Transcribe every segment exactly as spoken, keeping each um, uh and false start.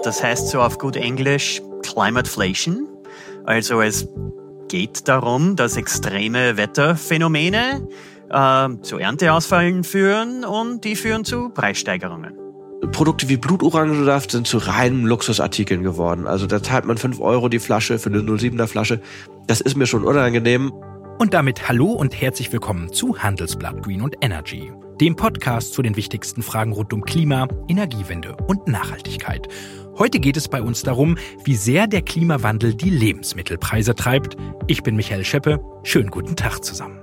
Das heißt so auf gut Englisch Climateflation. Also es geht darum, dass extreme Wetterphänomene äh, zu Ernteausfällen führen und die führen zu Preissteigerungen. Produkte wie Blutorangensaft sind zu reinen Luxusartikeln geworden. Also da zahlt man fünf Euro die Flasche für eine null Komma siebener Flasche. Das ist mir schon unangenehm. Und damit hallo und herzlich willkommen zu Handelsblatt Green und Energy, dem Podcast zu den wichtigsten Fragen rund um Klima, Energiewende und Nachhaltigkeit. Heute geht es bei uns darum, wie sehr der Klimawandel die Lebensmittelpreise treibt. Ich bin Michael Scheppe. Schönen guten Tag zusammen.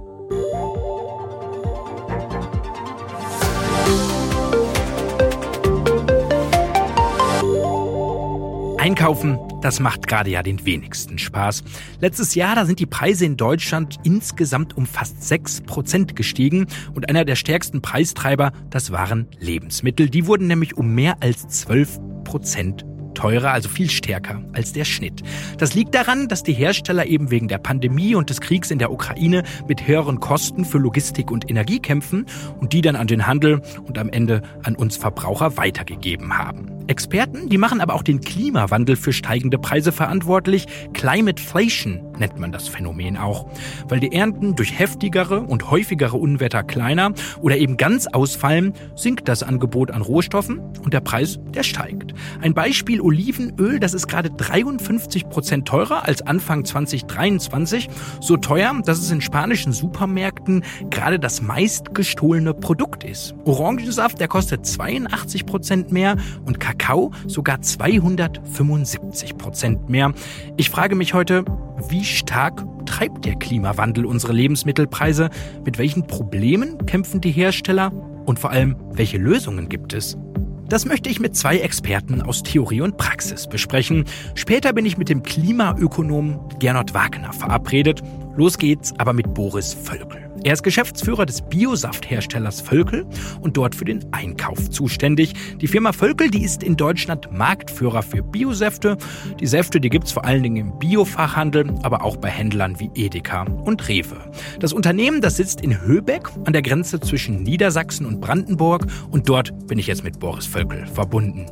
Einkaufen, das macht gerade ja den wenigsten Spaß. Letztes Jahr, da sind die Preise in Deutschland insgesamt um fast sechs Prozent gestiegen. Und einer der stärksten Preistreiber, das waren Lebensmittel. Die wurden nämlich um mehr als zwölf Prozent teurer, also viel stärker als der Schnitt. Das liegt daran, dass die Hersteller eben wegen der Pandemie und des Kriegs in der Ukraine mit höheren Kosten für Logistik und Energie kämpfen und die dann an den Handel und am Ende an uns Verbraucher weitergegeben haben. Experten, die machen aber auch den Klimawandel für steigende Preise verantwortlich. Climateflation nennt man das Phänomen auch, weil die Ernten durch heftigere und häufigere Unwetter kleiner oder eben ganz ausfallen, sinkt das Angebot an Rohstoffen und der Preis, der steigt. Ein Beispiel: Olivenöl, das ist gerade dreiundfünfzig Prozent teurer als Anfang zwanzig dreiundzwanzig. So teuer, dass es in spanischen Supermärkten gerade das meistgestohlene Produkt ist. Orangensaft, der kostet zweiundachtzig Prozent mehr und Kakao sogar zweihundertfünfundsiebzig Prozent mehr. Ich frage mich heute, wie stark treibt der Klimawandel unsere Lebensmittelpreise? Mit welchen Problemen kämpfen die Hersteller? Und vor allem, welche Lösungen gibt es? Das möchte ich mit zwei Experten aus Theorie und Praxis besprechen. Später bin ich mit dem Klimaökonom Gernot Wagner verabredet. Los geht's aber mit Boris Völkel. Er ist Geschäftsführer des Biosaftherstellers Völkel und dort für den Einkauf zuständig. Die Firma Völkel, die ist in Deutschland Marktführer für Biosäfte. Die Säfte, die gibt's vor allen Dingen im Biofachhandel, aber auch bei Händlern wie Edeka und Rewe. Das Unternehmen, das sitzt in Höbeck an der Grenze zwischen Niedersachsen und Brandenburg und dort bin ich jetzt mit Boris Völkel verbunden.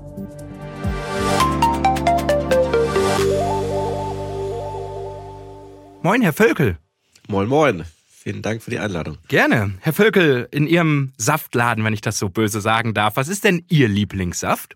Moin, Herr Völkel. Moin, moin. Vielen Dank für die Einladung. Gerne. Herr Völkel, in Ihrem Saftladen, wenn ich das so böse sagen darf, was ist denn Ihr Lieblingssaft?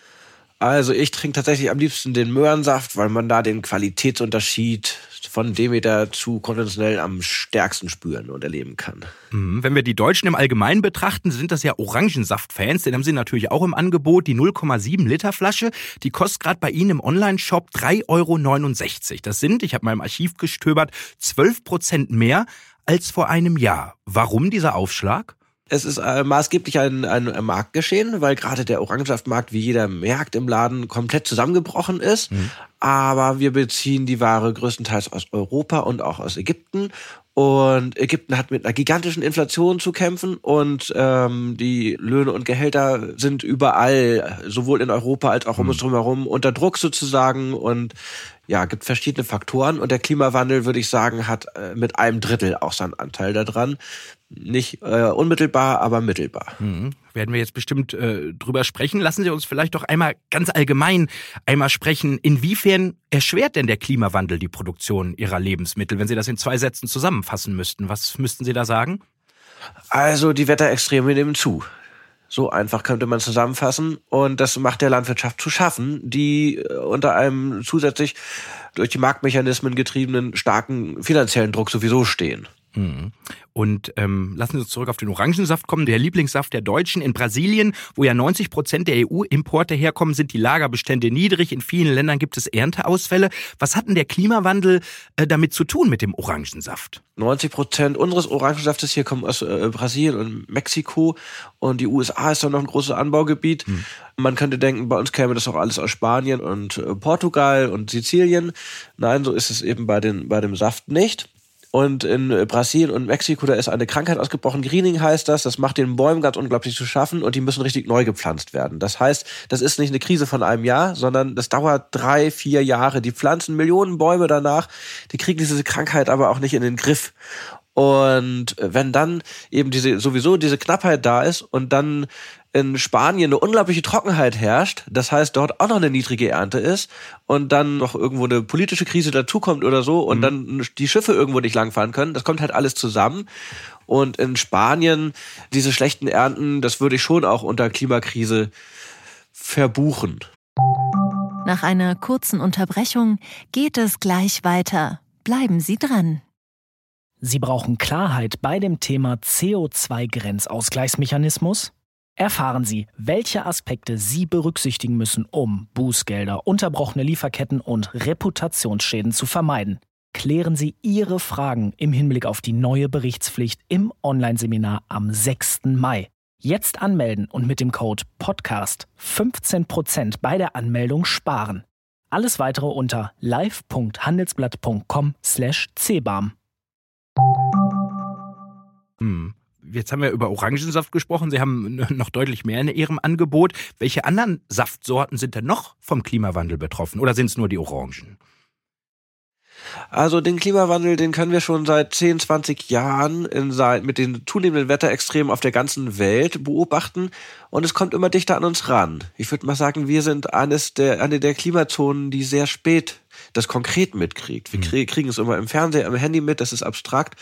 Also ich trinke tatsächlich am liebsten den Möhrensaft, weil man da den Qualitätsunterschied von Demeter zu konventionell am stärksten spüren und erleben kann. Wenn wir die Deutschen im Allgemeinen betrachten, sind das ja Orangensaft-Fans. Den haben sie natürlich auch im Angebot. Die null Komma sieben Liter Flasche, die kostet gerade bei Ihnen im Online-Shop drei Euro neunundsechzig. Das sind, ich habe mal im Archiv gestöbert, zwölf Prozent mehr als vor einem Jahr. Warum dieser Aufschlag? Es ist äh, maßgeblich ein, ein, ein Marktgeschehen, weil gerade der Orangensaftmarkt, wie jeder merkt, im Laden komplett zusammengebrochen ist. Mhm. Aber wir beziehen die Ware größtenteils aus Europa und auch aus Ägypten. Und Ägypten hat mit einer gigantischen Inflation zu kämpfen und ähm, die Löhne und Gehälter sind überall, sowohl in Europa als auch um uns drumherum, unter Druck sozusagen. Und ja, gibt verschiedene Faktoren. Und der Klimawandel, würde ich sagen, hat äh, mit einem Drittel auch seinen Anteil daran. Nicht äh, unmittelbar, aber mittelbar. Mhm. Werden wir jetzt bestimmt äh, drüber sprechen. Lassen Sie uns vielleicht doch einmal ganz allgemein einmal sprechen. Inwiefern erschwert denn der Klimawandel die Produktion Ihrer Lebensmittel, wenn Sie das in zwei Sätzen zusammenfassen müssten? Was müssten Sie da sagen? Also die Wetterextreme nehmen zu. So einfach könnte man zusammenfassen. Und das macht der Landwirtschaft zu schaffen, die unter einem zusätzlich durch die Marktmechanismen getriebenen starken finanziellen Druck sowieso stehen. Und ähm, lassen Sie uns zurück auf den Orangensaft kommen, der Lieblingssaft der Deutschen. In Brasilien, wo ja neunzig Prozent der E U-Importe herkommen, sind die Lagerbestände niedrig. In vielen Ländern gibt es Ernteausfälle. Was hat denn der Klimawandel äh, damit zu tun mit dem Orangensaft? neunzig Prozent unseres Orangensaftes hier kommen aus äh, Brasilien und Mexiko. Und die U S A ist dann noch ein großes Anbaugebiet. Hm. Man könnte denken, bei uns käme das auch alles aus Spanien und äh, Portugal und Sizilien. Nein, so ist es eben bei, den, bei dem Saft nicht. Und in Brasilien und Mexiko, da ist eine Krankheit ausgebrochen, Greening heißt das, das macht den Bäumen ganz unglaublich zu schaffen und die müssen richtig neu gepflanzt werden. Das heißt, das ist nicht eine Krise von einem Jahr, sondern das dauert drei, vier Jahre. Die pflanzen Millionen Bäume danach, die kriegen diese Krankheit aber auch nicht in den Griff. Und wenn dann eben diese sowieso diese Knappheit da ist und dann in Spanien eine unglaubliche Trockenheit herrscht, das heißt dort auch noch eine niedrige Ernte ist und dann noch irgendwo eine politische Krise dazukommt oder so und mhm. dann die Schiffe irgendwo nicht langfahren können, das kommt halt alles zusammen. Und in Spanien diese schlechten Ernten, das würde ich schon auch unter Klimakrise verbuchen. Nach einer kurzen Unterbrechung geht es gleich weiter. Bleiben Sie dran. Sie brauchen Klarheit bei dem Thema C O zwei Grenzausgleichsmechanismus? Erfahren Sie, welche Aspekte Sie berücksichtigen müssen, um Bußgelder, unterbrochene Lieferketten und Reputationsschäden zu vermeiden. Klären Sie Ihre Fragen im Hinblick auf die neue Berichtspflicht im Online-Seminar am sechsten Mai. Jetzt anmelden und mit dem Code Podcast fünfzehn Prozent bei der Anmeldung sparen. Alles weitere unter live punkt handelsblatt punkt com slash c b a m. Hm. Jetzt haben wir über Orangensaft gesprochen. Sie haben noch deutlich mehr in Ihrem Angebot. Welche anderen Saftsorten sind denn noch vom Klimawandel betroffen? Oder sind es nur die Orangen? Also den Klimawandel, den können wir schon seit zehn, zwanzig Jahren in, mit den zunehmenden Wetterextremen auf der ganzen Welt beobachten. Und es kommt immer dichter an uns ran. Ich würde mal sagen, wir sind eines der, eine der Klimazonen, die sehr spät das konkret mitkriegt. Wir krieg, kriegen es immer im Fernseher, im Handy mit, das ist abstrakt.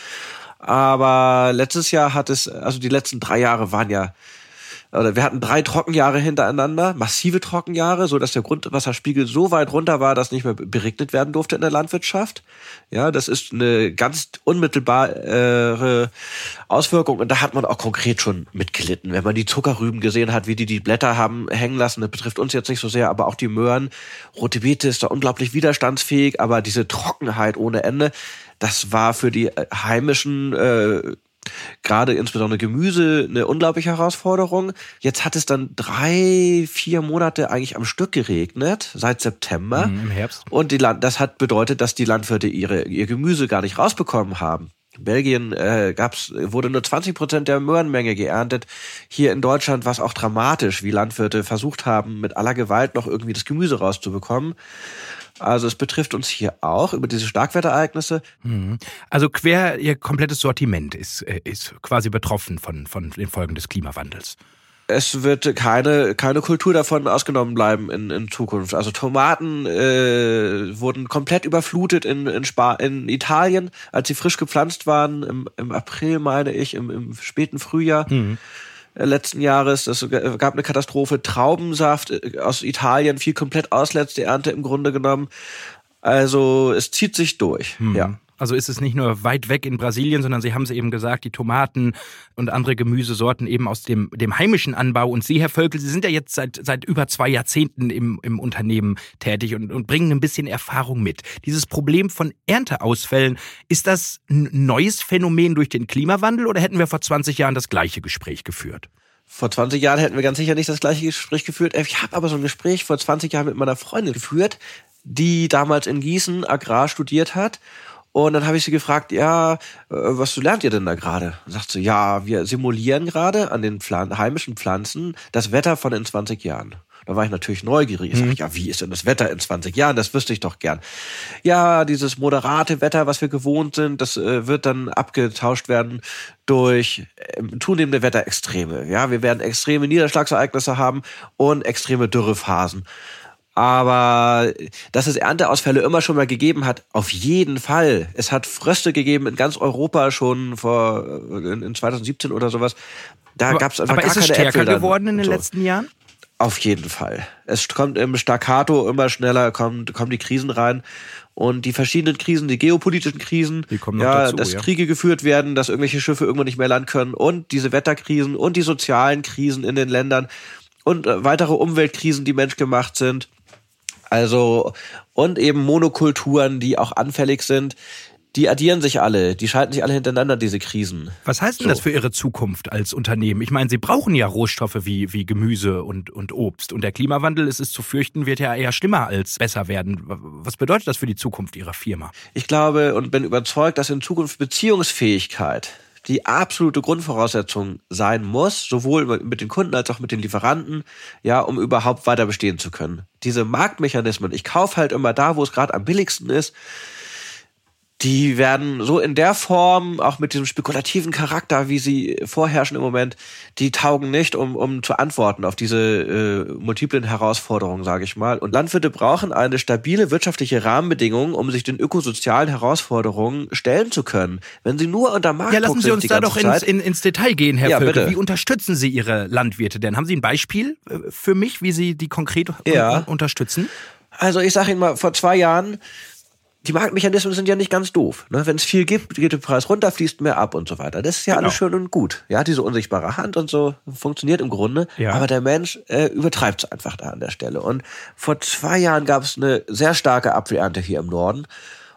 Aber letztes Jahr hat es, also die letzten drei Jahre waren ja, oder wir hatten drei Trockenjahre hintereinander, massive Trockenjahre, so dass der Grundwasserspiegel so weit runter war, dass nicht mehr beregnet werden durfte in der Landwirtschaft. Ja, das ist eine ganz unmittelbare Auswirkung und da hat man auch konkret schon mitgelitten. Wenn man die Zuckerrüben gesehen hat, wie die die Blätter haben hängen lassen, das betrifft uns jetzt nicht so sehr, aber auch die Möhren. Rote Beete ist da unglaublich widerstandsfähig, aber diese Trockenheit ohne Ende, das war für die heimischen äh, gerade insbesondere Gemüse eine unglaubliche Herausforderung. Jetzt hat es dann drei, vier Monate eigentlich am Stück geregnet, seit September. Mhm, im Herbst. Und die Land- das hat bedeutet, dass die Landwirte ihre, ihr Gemüse gar nicht rausbekommen haben. In Belgien äh, gab's, wurde nur zwanzig Prozent der Möhrenmenge geerntet. Hier in Deutschland war es auch dramatisch, wie Landwirte versucht haben, mit aller Gewalt noch irgendwie das Gemüse rauszubekommen. Also es betrifft uns hier auch über diese Starkwetterereignisse. Also quer Ihr komplettes Sortiment ist, ist quasi betroffen von, von den Folgen des Klimawandels. Es wird keine keine Kultur davon ausgenommen bleiben in, in Zukunft. Also Tomaten äh, wurden komplett überflutet in in, Spa- in Italien, als sie frisch gepflanzt waren, im, im April meine ich, im, im späten Frühjahr. Mhm. Letzten Jahres. Es gab eine Katastrophe. Traubensaft aus Italien fiel komplett aus, letzte Ernte im Grunde genommen. Also es zieht sich durch, hm. ja. Also ist es nicht nur weit weg in Brasilien, sondern Sie haben es eben gesagt, die Tomaten und andere Gemüsesorten eben aus dem, dem heimischen Anbau. Und Sie, Herr Völkel, Sie sind ja jetzt seit, seit über zwei Jahrzehnten im, im Unternehmen tätig und, und bringen ein bisschen Erfahrung mit. Dieses Problem von Ernteausfällen, ist das ein neues Phänomen durch den Klimawandel oder hätten wir vor zwanzig Jahren das gleiche Gespräch geführt? Vor zwanzig Jahren hätten wir ganz sicher nicht das gleiche Gespräch geführt. Ich habe aber so ein Gespräch vor zwanzig Jahren mit meiner Freundin geführt, die damals in Gießen Agrar studiert hat. Und dann habe ich sie gefragt, ja, was lernt ihr denn da gerade? Und sagt sie, ja, wir simulieren gerade an den Pflan- heimischen Pflanzen das Wetter von in zwanzig Jahren. Da war ich natürlich neugierig. Ich sage, ja, wie ist denn das Wetter in zwanzig Jahren? Das wüsste ich doch gern. Ja, dieses moderate Wetter, was wir gewohnt sind, das äh, wird dann abgetauscht werden durch äh, zunehmende Wetterextreme. Ja, wir werden extreme Niederschlagsereignisse haben und extreme Dürrephasen. Aber dass es Ernteausfälle immer schon mal gegeben hat, auf jeden Fall. Es hat Fröste gegeben in ganz Europa schon vor in zwanzig siebzehn oder sowas. Da gab es einfach aber gar ist es keine stärker Äpfel geworden in den so. letzten Jahren? Auf jeden Fall. Es kommt im Staccato immer schneller, kommt, kommen die Krisen rein. Und die verschiedenen Krisen, die geopolitischen Krisen, die kommen noch ja, dazu, dass ja. Kriege geführt werden, dass irgendwelche Schiffe irgendwann nicht mehr landen können und diese Wetterkrisen und die sozialen Krisen in den Ländern und äh, weitere Umweltkrisen, die menschgemacht sind. Also, und eben Monokulturen, die auch anfällig sind, die addieren sich alle, die schalten sich alle hintereinander, diese Krisen. Was heißt denn so. das für Ihre Zukunft als Unternehmen? Ich meine, Sie brauchen ja Rohstoffe wie, wie Gemüse und, und Obst. Und der Klimawandel, ist es zu fürchten, wird ja eher schlimmer als besser werden. Was bedeutet das für die Zukunft Ihrer Firma? Ich glaube und bin überzeugt, dass in Zukunft Beziehungsfähigkeit die absolute Grundvoraussetzung sein muss, sowohl mit den Kunden als auch mit den Lieferanten, ja, um überhaupt weiter bestehen zu können.. diese Marktmechanismen, ich kaufe halt immer da, wo es gerade am billigsten ist, die werden so in der Form, auch mit diesem spekulativen Charakter, wie sie vorherrschen im Moment, die taugen nicht, um, um zu antworten auf diese äh, multiplen Herausforderungen, sage ich mal. Und Landwirte brauchen eine stabile wirtschaftliche Rahmenbedingung, um sich den ökosozialen Herausforderungen stellen zu können. Wenn sie nur unter Marktdruck sind, ja, lassen Sie uns da doch ins, in, ins Detail gehen, Herr ja, Völkel. Bitte. Wie unterstützen Sie Ihre Landwirte denn? Haben Sie ein Beispiel für mich, wie Sie die konkret ja. un- unterstützen? Also ich sage Ihnen mal, vor zwei Jahren, die Marktmechanismen sind ja nicht ganz doof. Ne? Wenn es viel gibt, geht der Preis runter, fließt mehr ab und so weiter. Das ist ja genau. alles schön und gut. Ja, diese unsichtbare Hand und so funktioniert im Grunde. Ja. Aber der Mensch äh, übertreibt es einfach da an der Stelle. Und vor zwei Jahren gab es eine sehr starke Apfelernte hier im Norden.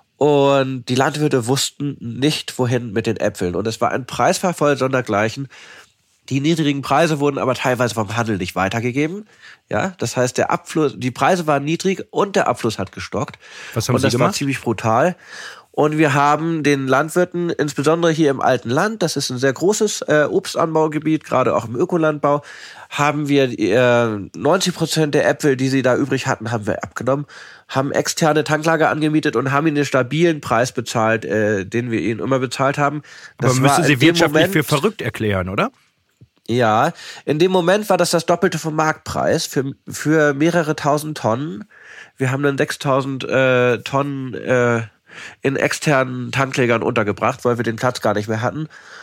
Und die Landwirte wussten nicht, wohin mit den Äpfeln. Und es war ein Preisverfall sondergleichen. Die niedrigen Preise wurden aber teilweise vom Handel nicht weitergegeben. Ja, das heißt, der Abfluss, die Preise waren niedrig und der Abfluss hat gestockt. Was haben und Sie das gemacht? war ziemlich brutal. Und wir haben den Landwirten, insbesondere hier im Alten Land, das ist ein sehr großes äh, Obstanbaugebiet, gerade auch im Ökolandbau, haben wir äh, neunzig Prozent der Äpfel, die sie da übrig hatten, haben wir abgenommen, haben externe Tanklager angemietet und haben ihnen den stabilen Preis bezahlt, äh, den wir ihnen immer bezahlt haben. Das Aber müssen war Sie in dem wirtschaftlich Moment, für verrückt erklären, oder? Ja, in dem Moment war das das Doppelte vom Marktpreis für, für mehrere tausend Tonnen. Wir haben dann sechstausend äh, Tonnen äh, in externen Tanklägern untergebracht, weil wir den Platz gar nicht mehr hatten.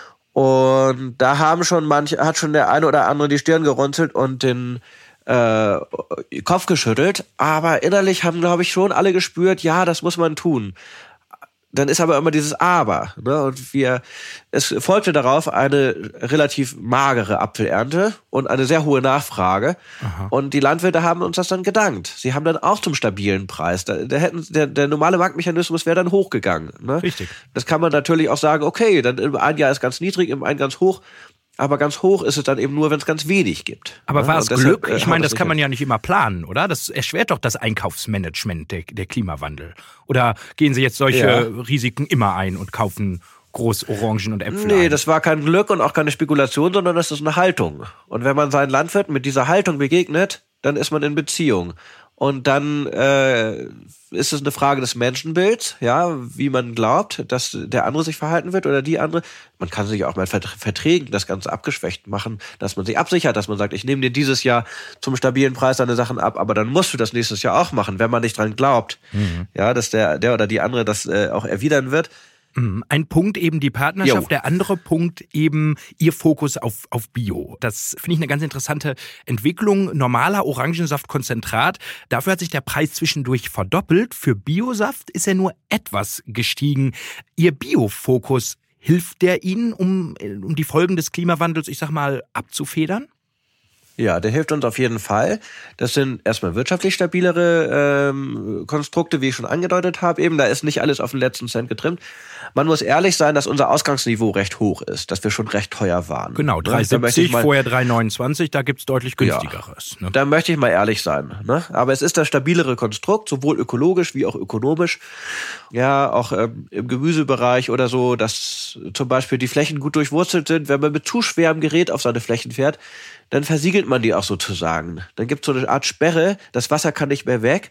Und da haben schon manche, hat schon der eine oder andere die Stirn gerunzelt und den äh, Kopf geschüttelt. Aber innerlich haben, glaube ich, schon alle gespürt, ja, das muss man tun. Dann ist aber immer dieses Aber. Ne? Und wir, es folgte darauf eine relativ magere Apfelernte und eine sehr hohe Nachfrage. Aha. Und die Landwirte haben uns das dann gedankt. Sie haben dann auch zum stabilen Preis. Da, da hätten, der, der normale Marktmechanismus wäre dann hochgegangen. Ne? Richtig. Das kann man natürlich auch sagen, okay, dann im einen Jahr ist ganz niedrig, im einen ganz hoch. Aber ganz hoch ist es dann eben nur, wenn es ganz wenig gibt. Aber ne? war es Und deshalb, Glück? äh, Ich haben meine, wir das es kann man nicht- ja nicht immer planen, oder? Das erschwert doch das Einkaufsmanagement, der, der Klimawandel. Oder gehen Sie jetzt solche Ja. Risiken immer ein und kaufen groß Orangen und Äpfel Nee, ein? das war kein Glück und auch keine Spekulation, sondern das ist eine Haltung. Und wenn man seinen Landwirten mit dieser Haltung begegnet, dann ist man in Beziehung. Und dann äh, ist es eine Frage des Menschenbilds, ja, wie man glaubt, dass der andere sich verhalten wird oder die andere. Man kann sich auch mal Vert- Verträgen das Ganze abgeschwächt machen, dass man sich absichert, dass man sagt, ich nehme dir dieses Jahr zum stabilen Preis deine Sachen ab, aber dann musst du das nächstes Jahr auch machen, wenn man nicht dran glaubt, Mhm. ja, dass der der oder die andere das äh, auch erwidern wird. Ein Punkt eben die Partnerschaft, Jo. der andere Punkt eben Ihr Fokus auf, auf Bio. Das finde ich eine ganz interessante Entwicklung. Normaler Orangensaftkonzentrat, dafür hat sich der Preis zwischendurch verdoppelt. Für Biosaft ist er nur etwas gestiegen. Ihr Bio-Fokus, hilft der Ihnen, um, um die Folgen des Klimawandels, ich sag mal, abzufedern? Ja, der hilft uns auf jeden Fall. Das sind erstmal wirtschaftlich stabilere ähm, Konstrukte, wie ich schon angedeutet habe. Eben, da ist nicht alles auf den letzten Cent getrimmt. Man muss ehrlich sein, dass unser Ausgangsniveau recht hoch ist, dass wir schon recht teuer waren. Genau, Ne? drei Da möchte siebzig, ich mal- vorher drei neunundzwanzig, da gibt's deutlich günstigeres. Ne? Da möchte ich mal ehrlich sein. Ne? Aber es ist das stabilere Konstrukt, sowohl ökologisch wie auch ökonomisch. Ja, auch ähm, im Gemüsebereich oder so, dass zum Beispiel die Flächen gut durchwurzelt sind. Wenn man mit zu schwerem Gerät auf seine Flächen fährt, dann versiegelt man die auch sozusagen. Dann gibt es so eine Art Sperre, das Wasser kann nicht mehr weg.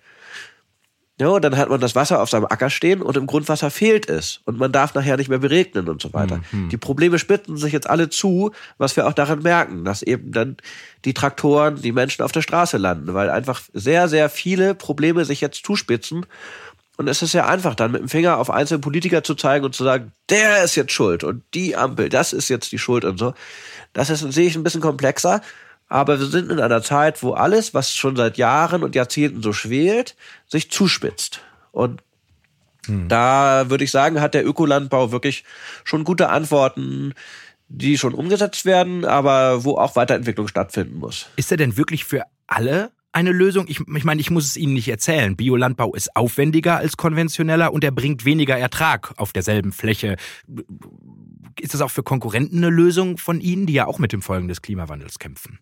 Ja, und dann hat man das Wasser auf seinem Acker stehen und im Grundwasser fehlt es. Und man darf nachher nicht mehr beregnen und so weiter. Mhm. Die Probleme spitzen sich jetzt alle zu, was wir auch daran merken, dass eben dann die Traktoren, die Menschen auf der Straße landen, weil einfach sehr, sehr viele Probleme sich jetzt zuspitzen. Und es ist ja einfach, dann mit dem Finger auf einzelne Politiker zu zeigen und zu sagen, der ist jetzt schuld und die Ampel, das ist jetzt die Schuld und so. Das ist, sehe ich, ein bisschen komplexer. Aber wir sind in einer Zeit, wo alles, was schon seit Jahren und Jahrzehnten so schwelt, sich zuspitzt. Und hm. da würde ich sagen, hat der Ökolandbau wirklich schon gute Antworten, die schon umgesetzt werden, aber wo auch Weiterentwicklung stattfinden muss. Ist er denn wirklich für alle eine Lösung? Ich, ich meine, ich muss es Ihnen nicht erzählen. Biolandbau ist aufwendiger als konventioneller und er bringt weniger Ertrag auf derselben Fläche. Ist das auch für Konkurrenten eine Lösung von Ihnen, die ja auch mit den Folgen des Klimawandels kämpfen?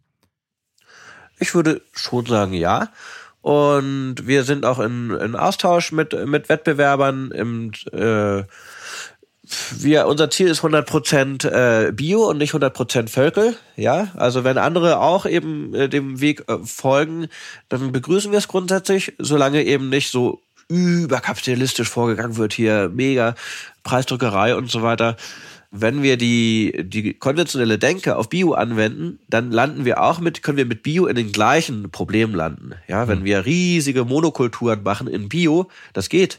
Ich würde schon sagen, ja. Und wir sind auch in, in Austausch mit, mit Wettbewerbern. Im, äh, wir, unser Ziel ist hundert Prozent äh, Bio und nicht hundert Prozent Völkel. Ja, also wenn andere auch eben äh, dem Weg äh, folgen, dann begrüßen wir es grundsätzlich, solange eben nicht so überkapitalistisch vorgegangen wird, hier mega Preisdrückerei und so weiter. Wenn wir die, die konventionelle Denke auf Bio anwenden, dann landen wir auch mit, können wir mit Bio in den gleichen Problemen landen. Ja, wenn wir riesige Monokulturen machen in Bio, das geht.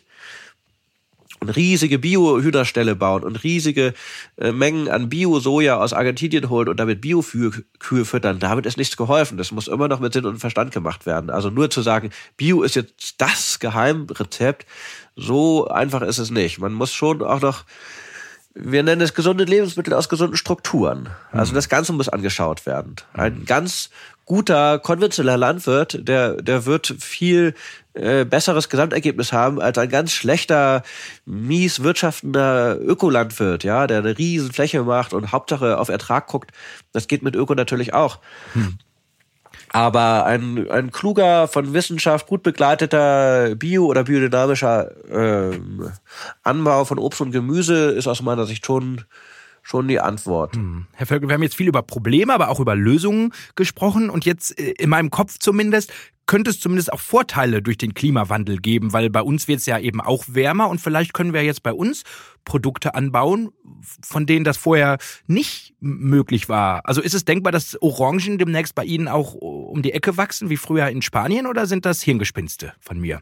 Und riesige Bio-Hühnerställe bauen und riesige äh, Mengen an Bio-Soja aus Argentinien holen und damit Bio-Kühe füttern, damit ist nichts geholfen. Das muss immer noch mit Sinn und Verstand gemacht werden. Also nur zu sagen, Bio ist jetzt das Geheimrezept, so einfach ist es nicht. Man muss schon auch noch, wir nennen es gesunde Lebensmittel aus gesunden Strukturen. Also das Ganze muss angeschaut werden. Ein ganz guter konventioneller Landwirt, der, der wird viel äh, besseres Gesamtergebnis haben als ein ganz schlechter, mies wirtschaftender Ökolandwirt, ja, der eine riesen Fläche macht und Hauptsache auf Ertrag guckt. Das geht mit Öko natürlich auch. Hm. Aber ein, ein kluger, von Wissenschaft gut begleiteter bio- oder biodynamischer äh, Anbau von Obst und Gemüse ist aus meiner Sicht schon, schon die Antwort. Hm. Herr Völkel, wir haben jetzt viel über Probleme, aber auch über Lösungen gesprochen. Und jetzt in meinem Kopf zumindest könnte es zumindest auch Vorteile durch den Klimawandel geben, weil bei uns wird es ja eben auch wärmer und vielleicht können wir jetzt bei uns Produkte anbauen, von denen das vorher nicht möglich war. Also ist es denkbar, dass Orangen demnächst bei Ihnen auch um die Ecke wachsen, wie früher in Spanien, oder sind das Hirngespinste von mir?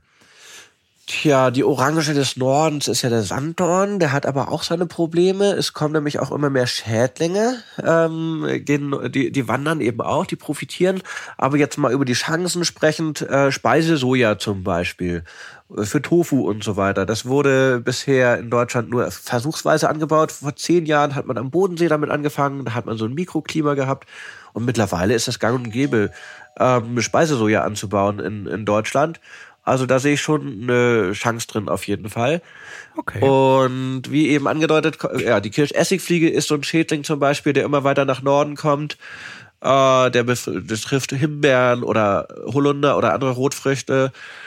Tja, die Orange des Nordens ist ja der Sanddorn, der hat aber auch seine Probleme. Es kommen nämlich auch immer mehr Schädlinge, ähm, gehen, die, die wandern eben auch, die profitieren. Aber jetzt mal über die Chancen sprechend, äh, Speisesoja zum Beispiel, für Tofu und so weiter. Das wurde bisher in Deutschland nur versuchsweise angebaut. Vor zehn Jahren hat man am Bodensee damit angefangen, da hat man so ein Mikroklima gehabt. Und mittlerweile ist das gang und gäbe, ähm, Speisesoja anzubauen in, in Deutschland. Also da sehe ich schon eine Chance drin auf jeden Fall. Okay. Und wie eben angedeutet, ja, die Kirschessigfliege ist so ein Schädling zum Beispiel, der immer weiter nach Norden kommt. Äh, der betrifft Himbeeren oder Holunder oder andere Rotfrüchte.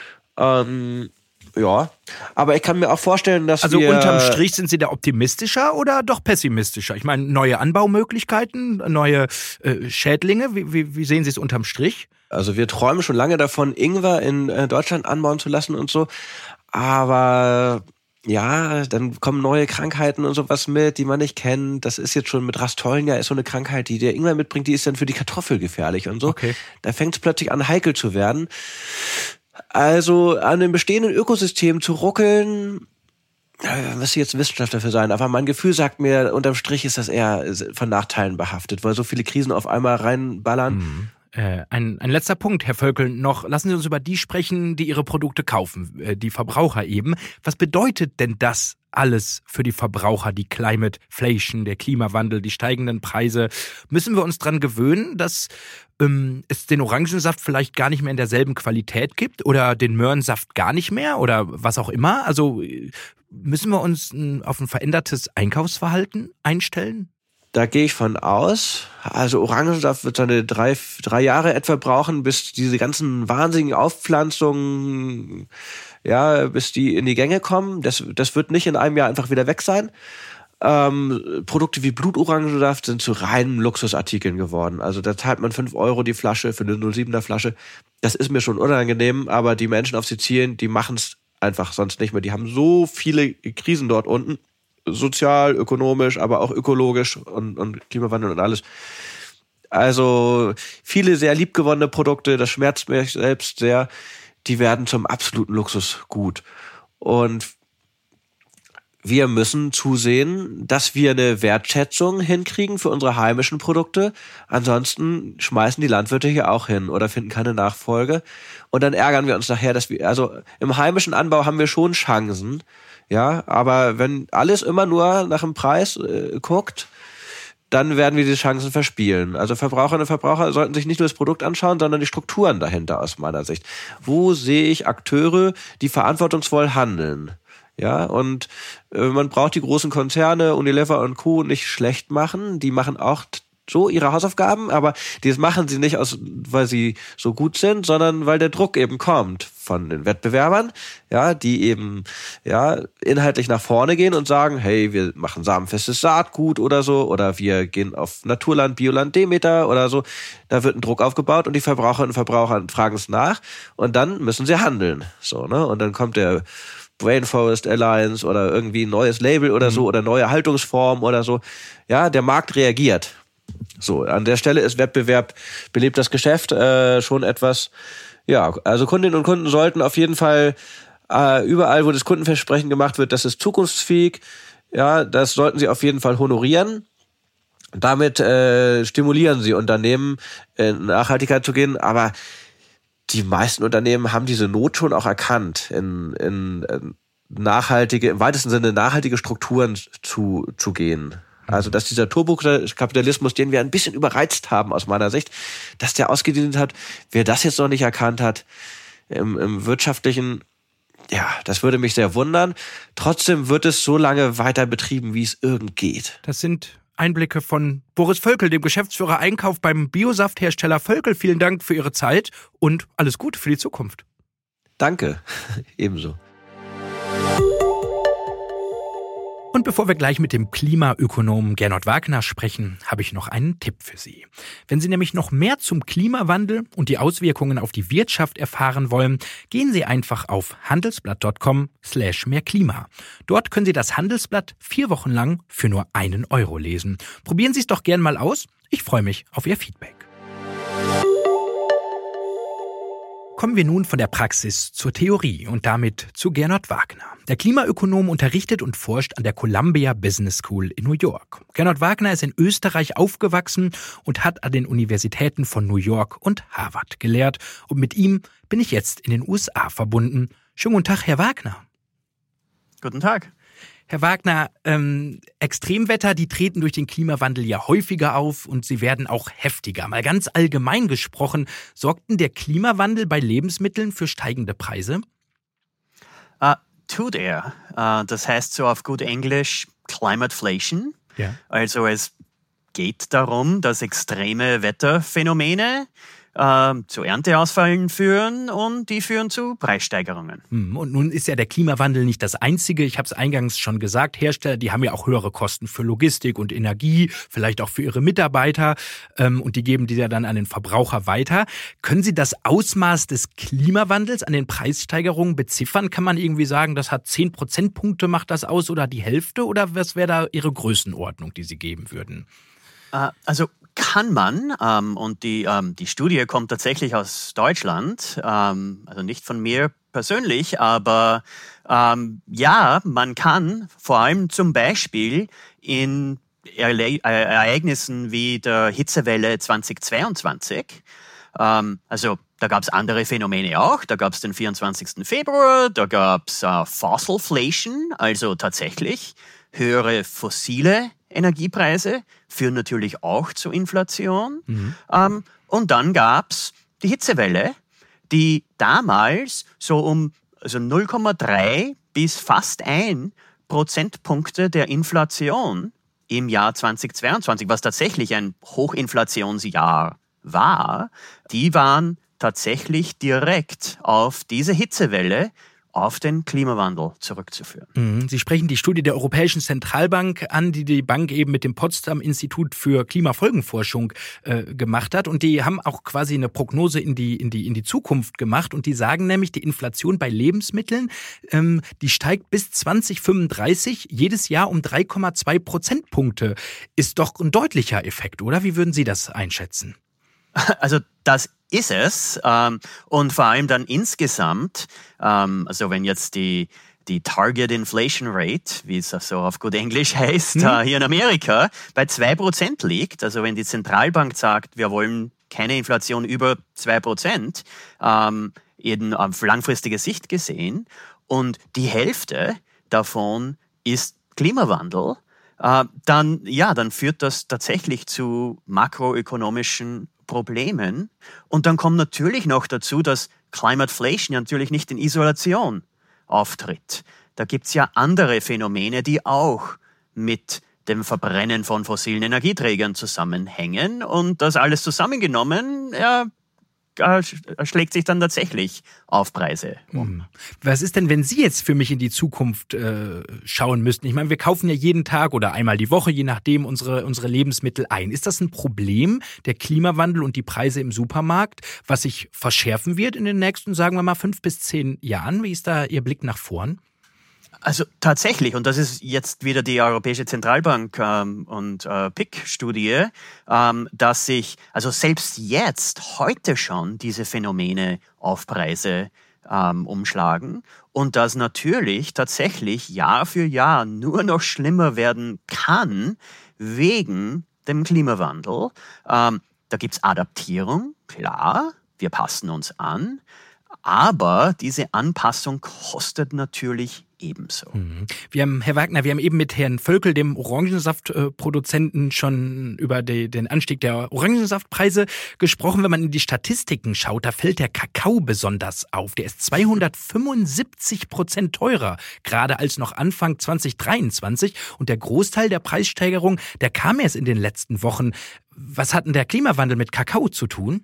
Ähm, ja, aber ich kann mir auch vorstellen, dass also wir... Also unterm Strich sind Sie da optimistischer oder doch pessimistischer? Ich meine, neue Anbaumöglichkeiten, neue äh, Schädlinge, wie, wie, wie sehen Sie es unterm Strich? Also wir träumen schon lange davon, Ingwer in äh, Deutschland anbauen zu lassen und so. Aber ja, dann kommen neue Krankheiten und sowas mit, die man nicht kennt. Das ist jetzt schon mit Rastolnia, ist so eine Krankheit, die der Ingwer mitbringt, die ist dann für die Kartoffel gefährlich und so. Okay. Da fängt es plötzlich an, heikel zu werden. Also an dem bestehenden Ökosystem zu ruckeln, da müsste jetzt Wissenschaftler dafür sein, aber mein Gefühl sagt mir, unterm Strich ist das eher von Nachteilen behaftet, weil so viele Krisen auf einmal reinballern. Mhm. Äh, ein, ein letzter Punkt, Herr Völkel, noch. Lassen Sie uns über die sprechen, die ihre Produkte kaufen, äh, die Verbraucher eben. Was bedeutet denn das alles für die Verbraucher, die Climateflation, der Klimawandel, die steigenden Preise? Müssen wir uns dran gewöhnen, dass ähm, es den Orangensaft vielleicht gar nicht mehr in derselben Qualität gibt oder den Möhrensaft gar nicht mehr oder was auch immer? Also müssen wir uns n, auf ein verändertes Einkaufsverhalten einstellen? Da gehe ich von aus. Also Orangensaft wird seine drei, drei Jahre etwa brauchen, bis diese ganzen wahnsinnigen Aufpflanzungen, ja, bis die in die Gänge kommen. Das, das wird nicht in einem Jahr einfach wieder weg sein. Ähm, Produkte wie Blutorangensaft sind zu reinen Luxusartikeln geworden. Also da zahlt man fünf Euro die Flasche für eine null Komma siebener Flasche. Das ist mir schon unangenehm, aber die Menschen auf Sizilien, die machen es einfach sonst nicht mehr. Die haben so viele Krisen dort unten. Sozial, ökonomisch, aber auch ökologisch und, und Klimawandel und alles. Also viele sehr liebgewonnene Produkte, das schmerzt mich selbst sehr, die werden zum absoluten Luxusgut. Und wir müssen zusehen, dass wir eine Wertschätzung hinkriegen für unsere heimischen Produkte. Ansonsten schmeißen die Landwirte hier auch hin oder finden keine Nachfolge. Und dann ärgern wir uns nachher, dass wir, also im heimischen Anbau haben wir schon Chancen. Ja, aber wenn alles immer nur nach dem Preis äh, guckt, dann werden wir diese Chancen verspielen. Also Verbraucherinnen und Verbraucher sollten sich nicht nur das Produkt anschauen, sondern die Strukturen dahinter aus meiner Sicht. Wo sehe ich Akteure, die verantwortungsvoll handeln? Ja, und äh, man braucht die großen Konzerne, Unilever und Co. nicht schlecht machen. Die machen auch so ihre Hausaufgaben, aber das machen sie nicht, aus, weil sie so gut sind, sondern weil der Druck eben kommt von den Wettbewerbern, ja, die eben ja inhaltlich nach vorne gehen und sagen, hey, wir machen samenfestes Saatgut oder so, oder wir gehen auf Naturland, Bioland, Demeter oder so. Da wird ein Druck aufgebaut und die Verbraucherinnen und Verbraucher fragen es nach und dann müssen sie handeln. So, ne? Und dann kommt der Rainforest Alliance oder irgendwie ein neues Label oder so, oder neue Haltungsform oder so. Ja, der Markt reagiert. So, an der Stelle ist Wettbewerb, belebt das Geschäft äh, schon etwas. Ja, also Kundinnen und Kunden sollten auf jeden Fall äh, überall, wo das Kundenversprechen gemacht wird, das ist zukunftsfähig. Ja, das sollten sie auf jeden Fall honorieren. Damit äh, stimulieren sie Unternehmen, in Nachhaltigkeit zu gehen. Aber die meisten Unternehmen haben diese Not schon auch erkannt, in, in, in nachhaltige, im weitesten Sinne nachhaltige Strukturen zu, zu gehen. Also, dass dieser Turbokapitalismus, den wir ein bisschen überreizt haben aus meiner Sicht, dass der ausgedient hat, wer das jetzt noch nicht erkannt hat, im, im wirtschaftlichen, ja, das würde mich sehr wundern. Trotzdem wird es so lange weiter betrieben, wie es irgend geht. Das sind Einblicke von Boris Völkel, dem Geschäftsführer Einkauf beim Biosafthersteller Völkel. Vielen Dank für Ihre Zeit und alles Gute für die Zukunft. Danke, ebenso. Und bevor wir gleich mit dem Klimaökonomen Gernot Wagner sprechen, habe ich noch einen Tipp für Sie. Wenn Sie nämlich noch mehr zum Klimawandel und die Auswirkungen auf die Wirtschaft erfahren wollen, gehen Sie einfach auf handelsblatt punkt com slash mehr Klima. Dort können Sie das Handelsblatt vier Wochen lang für nur einen Euro lesen. Probieren Sie es doch gern mal aus. Ich freue mich auf Ihr Feedback. Kommen wir nun von der Praxis zur Theorie und damit zu Gernot Wagner. Der Klimaökonom unterrichtet und forscht an der Columbia Business School in New York. Gernot Wagner ist in Österreich aufgewachsen und hat an den Universitäten von New York und Harvard gelehrt. Und mit ihm bin ich jetzt in den U S A verbunden. Schönen guten Tag, Herr Wagner. Guten Tag. Herr Wagner, ähm, Extremwetter, die treten durch den Klimawandel ja häufiger auf und sie werden auch heftiger. Mal ganz allgemein gesprochen, sorgt denn der Klimawandel bei Lebensmitteln für steigende Preise? Uh, tut er. Uh, das heißt so auf gut Englisch Climateflation. Ja. Also es geht darum, dass extreme Wetterphänomene äh, zu Ernteausfällen führen und die führen zu Preissteigerungen. Und nun ist ja der Klimawandel nicht das Einzige. Ich habe es eingangs schon gesagt, Hersteller, die haben ja auch höhere Kosten für Logistik und Energie, vielleicht auch für ihre Mitarbeiter ähm, und die geben die ja dann an den Verbraucher weiter. Können Sie das Ausmaß des Klimawandels an den Preissteigerungen beziffern? Kann man irgendwie sagen, das hat zehn Prozentpunkte, macht das aus oder die Hälfte? Oder was wäre da Ihre Größenordnung, die Sie geben würden? Äh, also kann man, ähm, und die, ähm, die Studie kommt tatsächlich aus Deutschland, ähm, also nicht von mir persönlich, aber ähm, ja, man kann vor allem zum Beispiel in Erle- äh, Ereignissen wie der Hitzewelle zweitausendzweiundzwanzig, ähm, also da gab es andere Phänomene auch, da gab es den vierundzwanzigsten Februar, da gab es äh, Fossilflation, also tatsächlich höhere fossile Energiepreise führen natürlich auch zu Inflation. Mhm. Ähm, und dann gab's die Hitzewelle, die damals so um also null Komma drei bis fast ein Prozentpunkte der Inflation im Jahr zweitausendzweiundzwanzig, was tatsächlich ein Hochinflationsjahr war, die waren tatsächlich direkt auf diese Hitzewelle auf den Klimawandel zurückzuführen. Sie sprechen die Studie der Europäischen Zentralbank an, die die Bank eben mit dem Potsdam-Institut für Klimafolgenforschung äh, gemacht hat. Und die haben auch quasi eine Prognose in die, in die, in die Zukunft gemacht. Und die sagen nämlich, die Inflation bei Lebensmitteln, ähm, die steigt bis zwanzig fünfunddreißig jedes Jahr um drei Komma zwei Prozentpunkte. Ist doch ein deutlicher Effekt, oder? Wie würden Sie das einschätzen? Also das ist es. Ähm, und vor allem dann insgesamt, ähm, also wenn jetzt die, die Target Inflation Rate, wie es so auf gut Englisch heißt, hm. äh, hier in Amerika, bei zwei Prozent liegt, also wenn die Zentralbank sagt, wir wollen keine Inflation über zwei Prozent, ähm, eben auf langfristige Sicht gesehen, und die Hälfte davon ist Klimawandel, äh, dann, ja, dann führt das tatsächlich zu makroökonomischen Problemen. Und dann kommt natürlich noch dazu, dass Climateflation natürlich nicht in Isolation auftritt. Da gibt es ja andere Phänomene, die auch mit dem Verbrennen von fossilen Energieträgern zusammenhängen. Und das alles zusammengenommen, ja, schlägt sich dann tatsächlich auf Preise um. Was ist denn, wenn Sie jetzt für mich in die Zukunft äh, schauen müssten? Ich meine, wir kaufen ja jeden Tag oder einmal die Woche, je nachdem, unsere, unsere Lebensmittel ein. Ist das ein Problem, der Klimawandel und die Preise im Supermarkt, was sich verschärfen wird in den nächsten, sagen wir mal, fünf bis zehn Jahren? Wie ist da Ihr Blick nach vorn? Also tatsächlich, und das ist jetzt wieder die Europäische Zentralbank ähm, und äh, P I C-Studie, ähm, dass sich also selbst jetzt, heute schon, diese Phänomene auf Preise ähm, umschlagen und das natürlich tatsächlich Jahr für Jahr nur noch schlimmer werden kann wegen dem Klimawandel. Ähm, da gibt's Adaptierung, klar, wir passen uns an, aber diese Anpassung kostet natürlich ebenso. Wir haben, Herr Wagner, wir haben eben mit Herrn Völkel, dem Orangensaftproduzenten, schon über die, den Anstieg der Orangensaftpreise gesprochen. Wenn man in die Statistiken schaut, da fällt der Kakao besonders auf. Der ist zweihundertfünfundsiebzig Prozent teurer, gerade als noch Anfang zwanzig dreiundzwanzig. Und der Großteil der Preissteigerung, der kam erst in den letzten Wochen. Was hat denn der Klimawandel mit Kakao zu tun?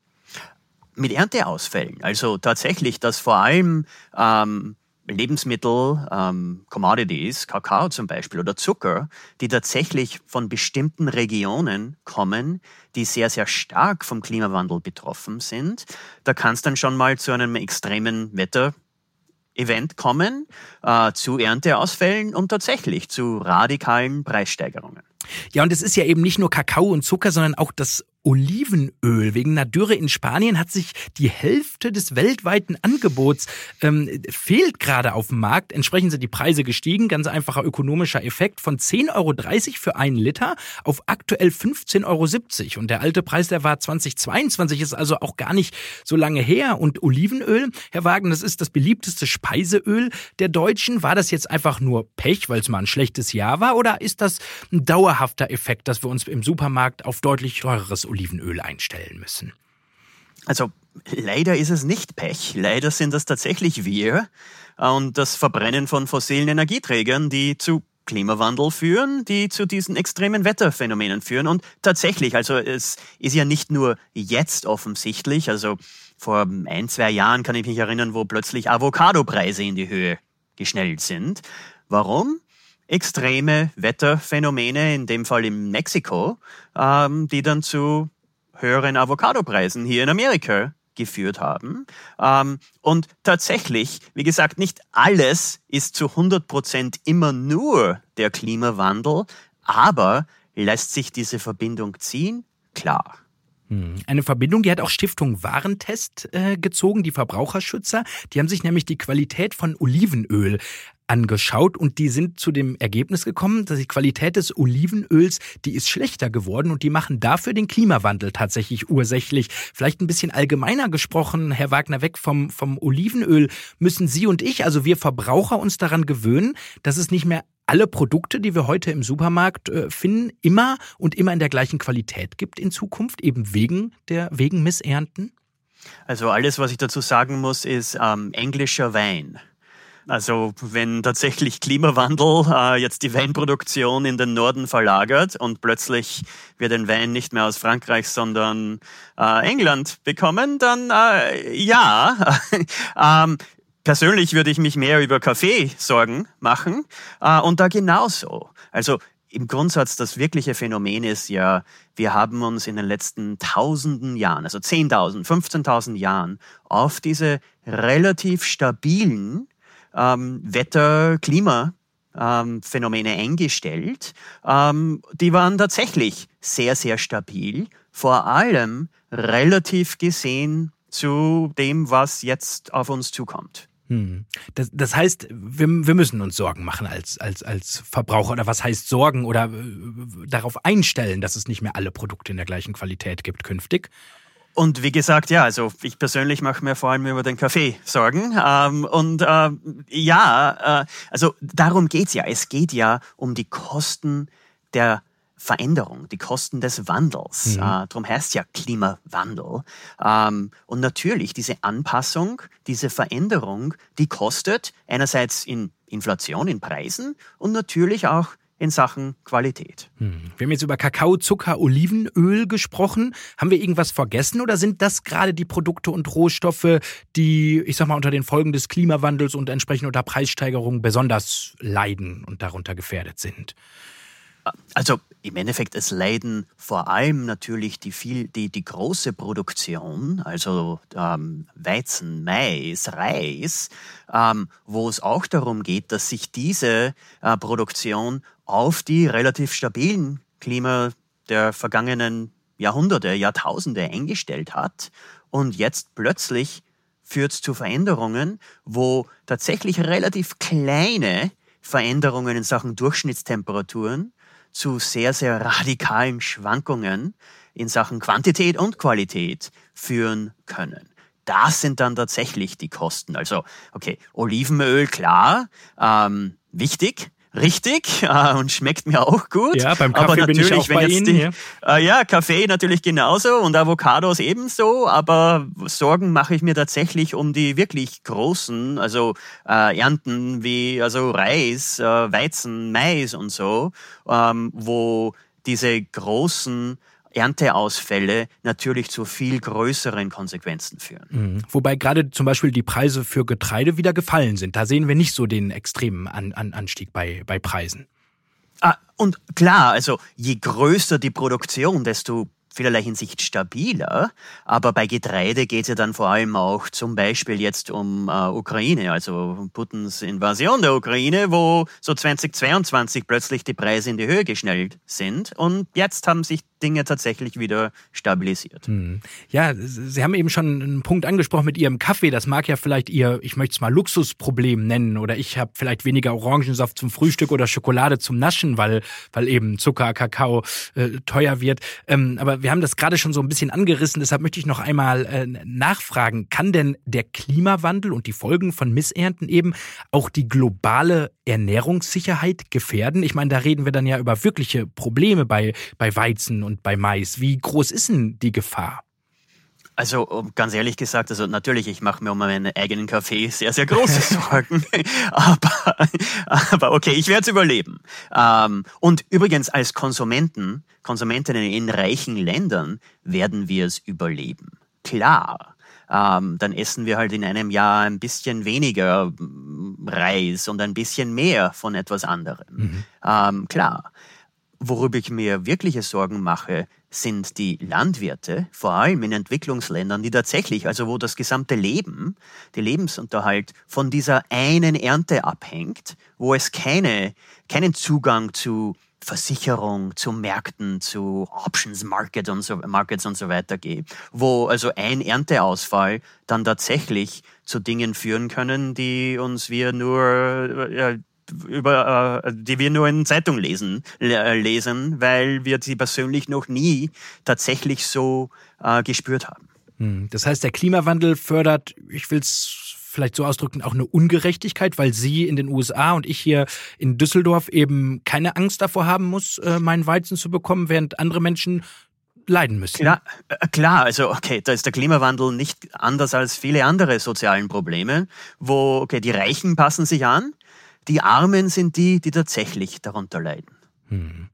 Mit Ernteausfällen. Also tatsächlich, dass vor allem ähm, Lebensmittel, ähm, Commodities, Kakao zum Beispiel oder Zucker, die tatsächlich von bestimmten Regionen kommen, die sehr, sehr stark vom Klimawandel betroffen sind. Da kann es dann schon mal zu einem extremen Wetter-Event kommen, äh, zu Ernteausfällen und tatsächlich zu radikalen Preissteigerungen. Ja, und es ist ja eben nicht nur Kakao und Zucker, sondern auch das Olivenöl. Wegen einer Dürre in Spanien hat sich die Hälfte des weltweiten Angebots ähm, fehlt gerade auf dem Markt. Entsprechend sind die Preise gestiegen. Ganz einfacher ökonomischer Effekt von zehn Euro dreißig für einen Liter auf aktuell fünfzehn Euro siebzig. Und der alte Preis, der war zwanzig zweiundzwanzig, ist also auch gar nicht so lange her. Und Olivenöl, Herr Wagner, das ist das beliebteste Speiseöl der Deutschen. War das jetzt einfach nur Pech, weil es mal ein schlechtes Jahr war? Oder ist das ein dauerhafter Effekt, dass wir uns im Supermarkt auf deutlich teureres Olivenöl einstellen müssen? Also leider ist es nicht Pech. Leider sind das tatsächlich wir und das Verbrennen von fossilen Energieträgern, die zu Klimawandel führen, die zu diesen extremen Wetterphänomenen führen. Und tatsächlich, also es ist ja nicht nur jetzt offensichtlich, also vor ein, zwei Jahren kann ich mich erinnern, wo plötzlich Avocadopreise in die Höhe geschnellt sind. Warum? Extreme Wetterphänomene, in dem Fall in Mexiko, ähm, die dann zu höheren Avocadopreisen hier in Amerika geführt haben. Ähm, und tatsächlich, wie gesagt, nicht alles ist zu hundert Prozent immer nur der Klimawandel, aber lässt sich diese Verbindung ziehen? Klar. Eine Verbindung, die hat auch Stiftung Warentest äh, gezogen, die Verbraucherschützer. Die haben sich nämlich die Qualität von Olivenöl angeschaut und die sind zu dem Ergebnis gekommen, dass die Qualität des Olivenöls, die ist schlechter geworden und die machen dafür den Klimawandel tatsächlich ursächlich. Vielleicht ein bisschen allgemeiner gesprochen, Herr Wagner, weg vom, vom Olivenöl, müssen Sie und ich, also wir Verbraucher, uns daran gewöhnen, dass es nicht mehr alle Produkte, die wir heute im Supermarkt äh, finden, immer und immer in der gleichen Qualität gibt in Zukunft, eben wegen der wegen Missernten? Also alles, was ich dazu sagen muss, ist ähm, englischer Wein. Also wenn tatsächlich Klimawandel äh, jetzt die Weinproduktion in den Norden verlagert und plötzlich wir den Wein nicht mehr aus Frankreich, sondern äh, England bekommen, dann äh, ja. ähm, persönlich würde ich mich mehr über Kaffee Sorgen machen äh, und da genauso. Also im Grundsatz, das wirkliche Phänomen ist ja, wir haben uns in den letzten tausenden Jahren, also zehntausend, fünfzehntausend Jahren, auf diese relativ stabilen Ähm, Wetter-, Klima-Phänomene ähm, eingestellt. Ähm, die waren tatsächlich sehr, sehr stabil, vor allem relativ gesehen zu dem, was jetzt auf uns zukommt. Hm. Das, das heißt, wir, wir müssen uns Sorgen machen als, als, als Verbraucher. Oder was heißt Sorgen oder äh, darauf einstellen, dass es nicht mehr alle Produkte in der gleichen Qualität gibt künftig? Und wie gesagt, ja, also ich persönlich mache mir vor allem über den Kaffee Sorgen. Ähm, und äh, ja, äh, also darum geht's ja. Es geht ja um die Kosten der Veränderung, die Kosten des Wandels. Mhm. Äh, darum heißt ja Klimawandel. Ähm, und natürlich diese Anpassung, diese Veränderung, die kostet einerseits in Inflation, in Preisen und natürlich auch in Sachen Qualität. Hm. Wir haben jetzt über Kakao, Zucker, Olivenöl gesprochen. Haben wir irgendwas vergessen oder sind das gerade die Produkte und Rohstoffe, die, ich sag mal, unter den Folgen des Klimawandels und entsprechend unter Preissteigerungen besonders leiden und darunter gefährdet sind? Also im Endeffekt, es leiden vor allem natürlich die, viel, die, die große Produktion, also ähm, Weizen, Mais, Reis, ähm, wo es auch darum geht, dass sich diese äh, Produktion auf die relativ stabilen Klima der vergangenen Jahrhunderte, Jahrtausende eingestellt hat und jetzt plötzlich führt es zu Veränderungen, wo tatsächlich relativ kleine Veränderungen in Sachen Durchschnittstemperaturen zu sehr, sehr radikalen Schwankungen in Sachen Quantität und Qualität führen können. Das sind dann tatsächlich die Kosten. Also, okay, Olivenöl, klar, ähm, wichtig, richtig äh, und schmeckt mir auch gut. Ja, beim Kaffee aber bin ich auch bei Ihnen. Die, ja. Äh, ja, Kaffee natürlich genauso und Avocados ebenso, aber Sorgen mache ich mir tatsächlich um die wirklich großen, also äh, Ernten wie also Reis, äh, Weizen, Mais und so, ähm, wo diese großen Ernteausfälle natürlich zu viel größeren Konsequenzen führen. Mhm. Wobei gerade zum Beispiel die Preise für Getreide wieder gefallen sind. Da sehen wir nicht so den extremen An- An- Anstieg bei, bei Preisen. Ah, und klar, also je größer die Produktion, desto vielerlei Hinsicht stabiler, aber bei Getreide geht es ja dann vor allem auch zum Beispiel jetzt um äh, Ukraine, also Putins Invasion der Ukraine, wo so zweitausendzweiundzwanzig plötzlich die Preise in die Höhe geschnellt sind und jetzt haben sich Dinge tatsächlich wieder stabilisiert. Hm. Ja, Sie haben eben schon einen Punkt angesprochen mit Ihrem Kaffee. Das mag ja vielleicht Ihr, ich möchte es mal Luxusproblem nennen oder ich habe vielleicht weniger Orangensaft zum Frühstück oder Schokolade zum Naschen, weil, weil eben Zucker, Kakao äh, teuer wird. Ähm, aber wir haben das gerade schon so ein bisschen angerissen, deshalb möchte ich noch einmal äh, nachfragen, kann denn der Klimawandel und die Folgen von Missernten eben auch die globale Ernährungssicherheit gefährden? Ich meine, da reden wir dann ja über wirkliche Probleme bei, bei Weizen und bei Mais. Wie groß ist denn die Gefahr? Also ganz ehrlich gesagt, also natürlich, ich mache mir um meinen eigenen Kaffee sehr, sehr große Sorgen. aber, aber okay, ich werde es überleben. Ähm, und übrigens als Konsumenten, Konsumentinnen in reichen Ländern werden wir es überleben. Klar. Ähm, dann essen wir halt in einem Jahr ein bisschen weniger Reis und ein bisschen mehr von etwas anderem. Mhm. Ähm, klar. Worüber ich mir wirkliche Sorgen mache, sind die Landwirte, vor allem in Entwicklungsländern, die tatsächlich, also wo das gesamte Leben, der Lebensunterhalt von dieser einen Ernte abhängt, wo es keine, keinen Zugang zu Versicherung, zu Märkten, zu Options Market und so, Markets und so weiter gibt, wo also ein Ernteausfall dann tatsächlich zu Dingen führen können, die uns wir nur äh, über äh, die wir nur in Zeitungen lesen, äh, lesen, weil wir sie persönlich noch nie tatsächlich so äh, gespürt haben. Hm. Das heißt, der Klimawandel fördert, ich will es vielleicht so ausdrücken, auch eine Ungerechtigkeit, weil Sie in den U S A und ich hier in Düsseldorf eben keine Angst davor haben muss, äh, meinen Weizen zu bekommen, während andere Menschen leiden müssen. Klar, äh, klar, also okay, da ist der Klimawandel nicht anders als viele andere sozialen Probleme, wo okay, die Reichen passen sich an, die Armen sind die, die tatsächlich darunter leiden. Hm.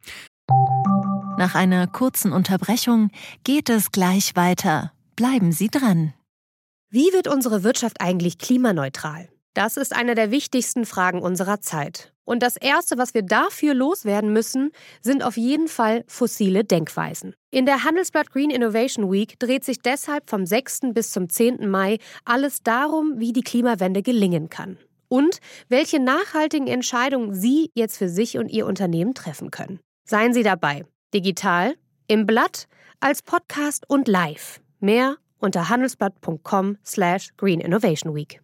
Nach einer kurzen Unterbrechung geht es gleich weiter. Bleiben Sie dran. Wie wird unsere Wirtschaft eigentlich klimaneutral? Das ist eine der wichtigsten Fragen unserer Zeit. Und das Erste, was wir dafür loswerden müssen, sind auf jeden Fall fossile Denkweisen. In der Handelsblatt Green Innovation Week dreht sich deshalb vom sechsten bis zum zehnten Mai alles darum, wie die Klimawende gelingen kann. Und welche nachhaltigen Entscheidungen Sie jetzt für sich und Ihr Unternehmen treffen können. Seien Sie dabei. Digital, im Blatt, als Podcast und live. Mehr unter handelsblatt.com slash Green Innovation Week.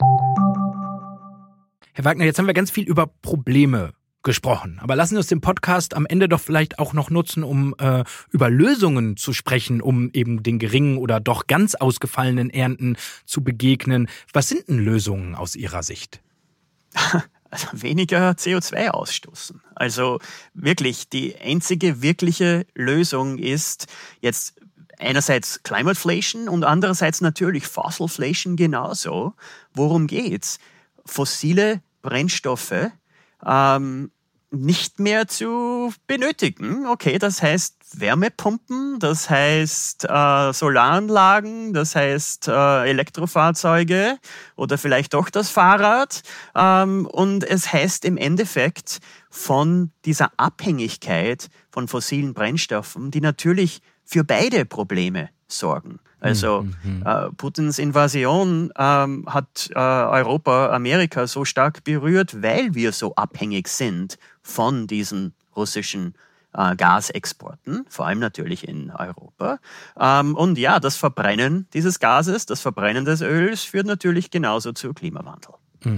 Herr Wagner, jetzt haben wir ganz viel über Probleme gesprochen. Aber lassen Sie uns den Podcast am Ende doch vielleicht auch noch nutzen, um äh, über Lösungen zu sprechen, um eben den geringen oder doch ganz ausgefallenen Ernten zu begegnen. Was sind denn Lösungen aus Ihrer Sicht? Also weniger C O zwei ausstoßen. Also wirklich, die einzige wirkliche Lösung ist jetzt einerseits Climateflation und andererseits natürlich Fossilflation genauso. Worum geht's? Fossile Brennstoffe ähm, nicht mehr zu benötigen. Okay, das heißt Wärmepumpen, das heißt äh, Solaranlagen, das heißt äh, Elektrofahrzeuge oder vielleicht doch das Fahrrad. Ähm, und es heißt im Endeffekt von dieser Abhängigkeit von fossilen Brennstoffen, die natürlich für beide Probleme sorgen. Also mhm. äh, Putins Invasion ähm, hat äh, Europa, Amerika so stark berührt, weil wir so abhängig sind von diesen russischen äh, Gasexporten, vor allem natürlich in Europa. Ähm, und ja, das Verbrennen dieses Gases, das Verbrennen des Öls führt natürlich genauso zu Klimawandel.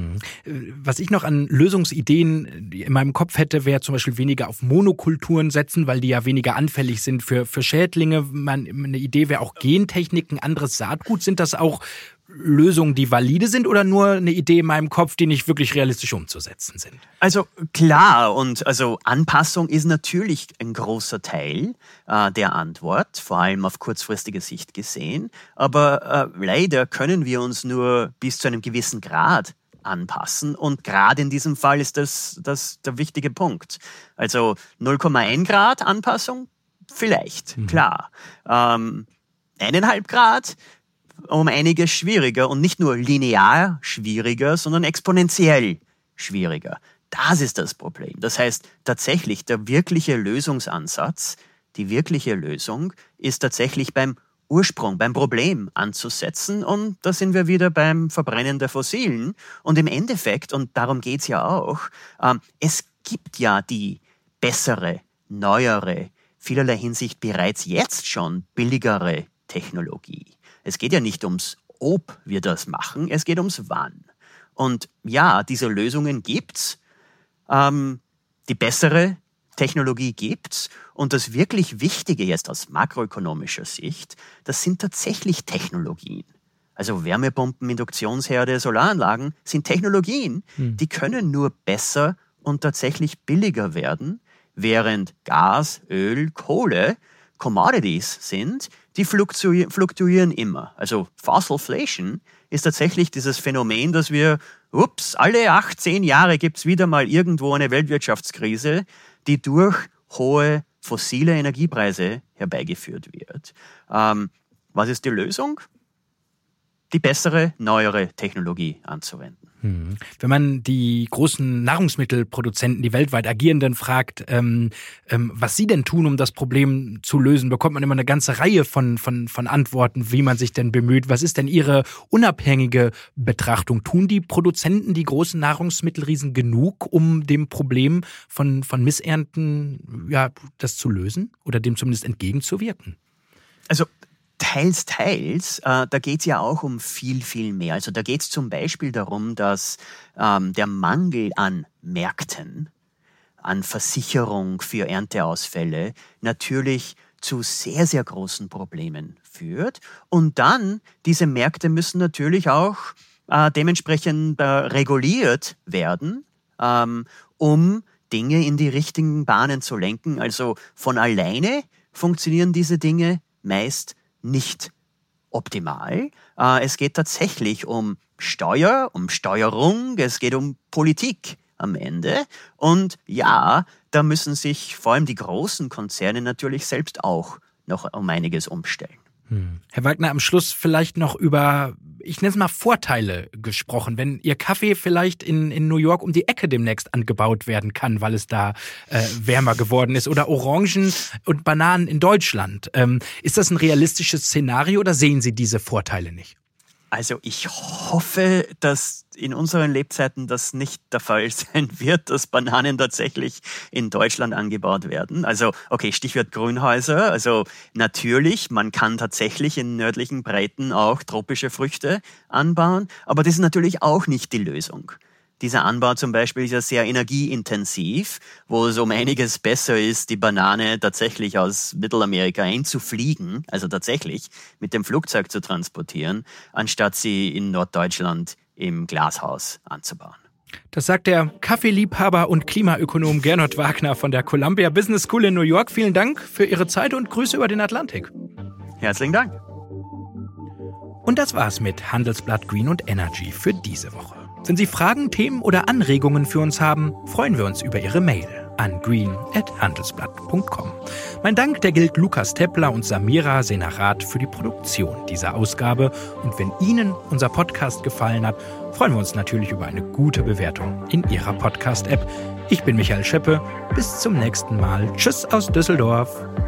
Was ich noch an Lösungsideen in meinem Kopf hätte, wäre zum Beispiel weniger auf Monokulturen setzen, weil die ja weniger anfällig sind für, für Schädlinge. Man, eine Idee wäre auch Gentechnik, ein anderes Saatgut. Sind das auch Lösungen, die valide sind oder nur eine Idee in meinem Kopf, die nicht wirklich realistisch umzusetzen sind? Also klar, und also Anpassung ist natürlich ein großer Teil äh, der Antwort, vor allem auf kurzfristige Sicht gesehen. Aber äh, leider können wir uns nur bis zu einem gewissen Grad anpassen. Und gerade in diesem Fall ist das, das der wichtige Punkt. Also null Komma eins Grad Anpassung? Vielleicht, mhm. klar. Ähm, eineinhalb Grad? Um einiges schwieriger und nicht nur linear schwieriger, sondern exponentiell schwieriger. Das ist das Problem. Das heißt, tatsächlich der wirkliche Lösungsansatz, die wirkliche Lösung ist tatsächlich beim Ursprung, beim Problem anzusetzen, und da sind wir wieder beim Verbrennen der Fossilen. Und im Endeffekt, und darum geht's ja auch, ähm, es gibt ja die bessere, neuere, vielerlei Hinsicht bereits jetzt schon billigere Technologie. Es geht ja nicht ums ob wir das machen, es geht ums wann. Und ja, diese Lösungen gibt's, ähm, die bessere Technologie gibt's, und das wirklich Wichtige jetzt aus makroökonomischer Sicht, das sind tatsächlich Technologien. Also Wärmepumpen, Induktionsherde, Solaranlagen sind Technologien, hm. die können nur besser und tatsächlich billiger werden, während Gas, Öl, Kohle Commodities sind, die fluktuieren, fluktuieren immer. Also Fossilflation ist tatsächlich dieses Phänomen, dass wir, ups, alle acht, zehn Jahre gibt es wieder mal irgendwo eine Weltwirtschaftskrise, die durch hohe fossile Energiepreise herbeigeführt wird. Ähm, was ist die Lösung? Die bessere, neuere Technologie anzuwenden. Hm. Wenn man die großen Nahrungsmittelproduzenten, die weltweit agierenden, fragt, ähm, ähm, was sie denn tun, um das Problem zu lösen, bekommt man immer eine ganze Reihe von, von, von Antworten, wie man sich denn bemüht. Was ist denn Ihre unabhängige Betrachtung? Tun die Produzenten, die großen Nahrungsmittelriesen, genug, um dem Problem von, von Missernten, ja, das zu lösen oder dem zumindest entgegenzuwirken? Also Teils, teils. Äh, da geht es ja auch um viel, viel mehr. Also da geht es zum Beispiel darum, dass ähm, der Mangel an Märkten, an Versicherung für Ernteausfälle natürlich zu sehr, sehr großen Problemen führt. Und dann, diese Märkte müssen natürlich auch äh, dementsprechend äh, reguliert werden, ähm, um Dinge in die richtigen Bahnen zu lenken. Also von alleine funktionieren diese Dinge meist nicht optimal. Äh, es geht tatsächlich um Steuer, um Steuerung, es geht um Politik am Ende. Und ja, da müssen sich vor allem die großen Konzerne natürlich selbst auch noch um einiges umstellen. Hm. Herr Wagner, am Schluss vielleicht noch über, ich nenne es mal Vorteile gesprochen, wenn Ihr Kaffee vielleicht in, in New York um die Ecke demnächst angebaut werden kann, weil es da äh, wärmer geworden ist, oder Orangen und Bananen in Deutschland. Ähm, ist das ein realistisches Szenario oder sehen Sie diese Vorteile nicht? Also ich hoffe, dass in unseren Lebzeiten das nicht der Fall sein wird, dass Bananen tatsächlich in Deutschland angebaut werden. Also okay, Stichwort Grünhäuser. Also natürlich, man kann tatsächlich in nördlichen Breiten auch tropische Früchte anbauen, aber das ist natürlich auch nicht die Lösung. Dieser Anbau zum Beispiel ist ja sehr energieintensiv, wo es um einiges besser ist, die Banane tatsächlich aus Mittelamerika einzufliegen, also tatsächlich mit dem Flugzeug zu transportieren, anstatt sie in Norddeutschland im Glashaus anzubauen. Das sagt der Kaffeeliebhaber und Klimaökonom Gernot Wagner von der Columbia Business School in New York. Vielen Dank für Ihre Zeit und Grüße über den Atlantik. Herzlichen Dank. Und das war's mit Handelsblatt Green und Energy für diese Woche. Wenn Sie Fragen, Themen oder Anregungen für uns haben, freuen wir uns über Ihre Mail an green at handelsblatt punkt com. Mein Dank, der gilt Lukas Teppler und Samira Senarat für die Produktion dieser Ausgabe. Und wenn Ihnen unser Podcast gefallen hat, freuen wir uns natürlich über eine gute Bewertung in Ihrer Podcast-App. Ich bin Michael Scheppe. Bis zum nächsten Mal. Tschüss aus Düsseldorf.